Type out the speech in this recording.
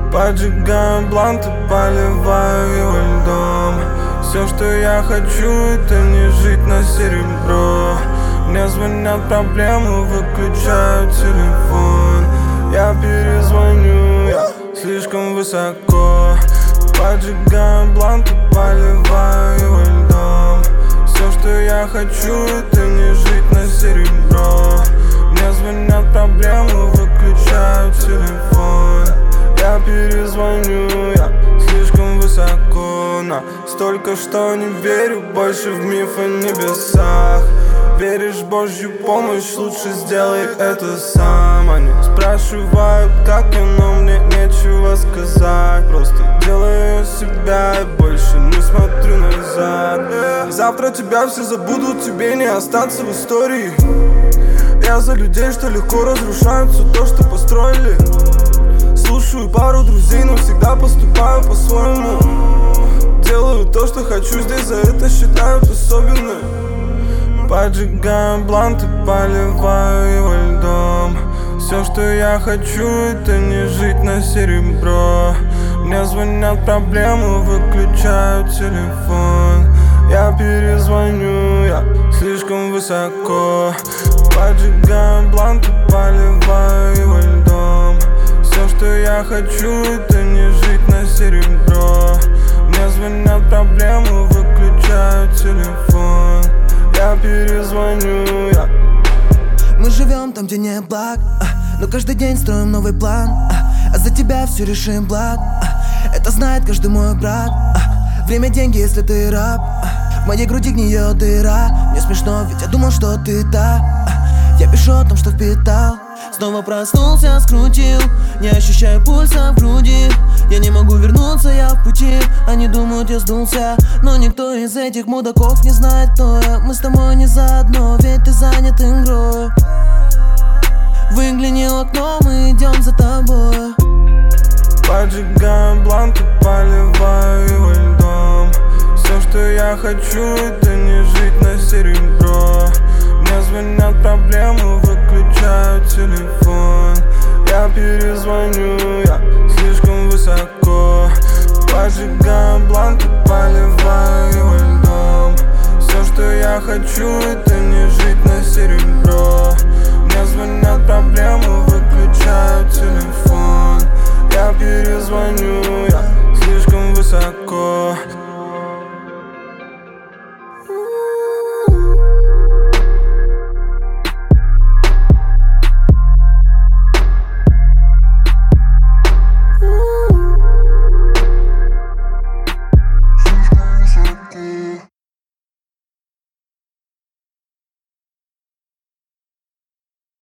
Поджигаю бланты, поливаю его льдом. Все, что я хочу, это не жить на серебро. Мне звонят проблемы, выключаю телефон. Я перезвоню, я слишком высоко. Поджигаю бланты, поливаю его льдом. Все, что я хочу, это не жить на серебро. Мне звонят проблемы, выключаю телефон. Я перезвоню, я слишком высоко. Настолько, что не верю больше в миф о небесах. Веришь в Божью помощь, лучше сделай это сам. Они спрашивают, как я, но мне нечего сказать. Просто делаю себя и больше не смотрю назад. Завтра тебя все забудут, тебе не остаться в истории. Я за людей, что легко разрушают все то, что построили. Слушаю пару друзей, но всегда поступаю по-своему. Делаю то, что хочу, здесь за это считают особенным. Поджигаю бланты, поливаю его льдом. Все, что я хочу, это не жить на серебро. Мне звонят проблемы, выключаю телефон. Я перезвоню, я слишком высоко. Поджигаю бланты, поливаю его льдом. Все, что я хочу, это не жить на серебро. Мне звонят проблемы, выключаю телефон. Я перезвоню, я. Мы живем там, где нет благ, но каждый день строим новый план. А за тебя все решим, благ. Это знает каждый мой брат. Время, деньги, если ты раб. В моей груди гниет дыра. Мне смешно, ведь я думал, что ты та. Я пишу о том, что впитал. Снова проснулся, скрутил. Не ощущаю пульса в груди. Я не могу вернуться, я в пути. Они думают, я сдулся, но никто из этих мудаков не знает, кто я. Мы с тобой не заодно, ведь ты занят игрой. Выгляни в окно, мы идем за тобой. Поджигаю бланты, поливаю его льдом. Все, что я хочу, это не жить на серебро. Мне звонят проблемы, выключаю телефон. Я перезвоню, я слишком высоко. Поджигаю бланты, поливаю его льдом. Все, что я хочу, это не жить на серебро. Мне звонят проблемы,